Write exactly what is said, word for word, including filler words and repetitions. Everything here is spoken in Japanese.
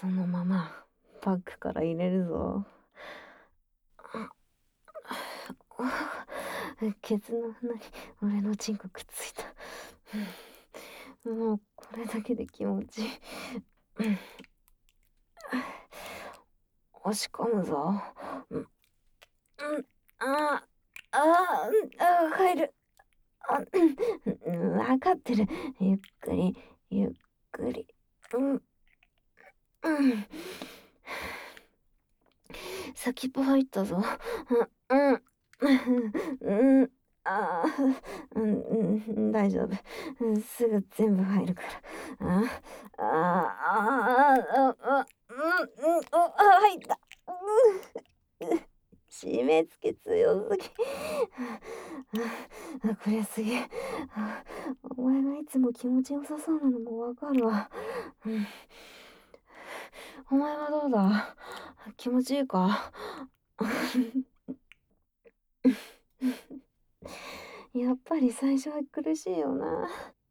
そのままバッグから入れるぞ。ケツの穴に俺のチンコくっついた。うんもうこれだけで気持ちいい。うん押し込むぞ。うん、うん、ああ、あー、うんあー、入る。あ、うん、わかってる。ゆっくり、ゆっくり。うん、うん。先っぽ入ったぞ。うん、うん、うん、ああ、うん、うん、大丈夫。うん、すぐ全部入るから。ああ、ああ、ああ、うん、うん、あ、入った。うん、締め付け強すぎ。あ、これすげえ。あお前がいつも気持ちよさそうなのもわかるわ。うん、お前はどうだ気持ちいいかやっぱり最初は苦しいよな。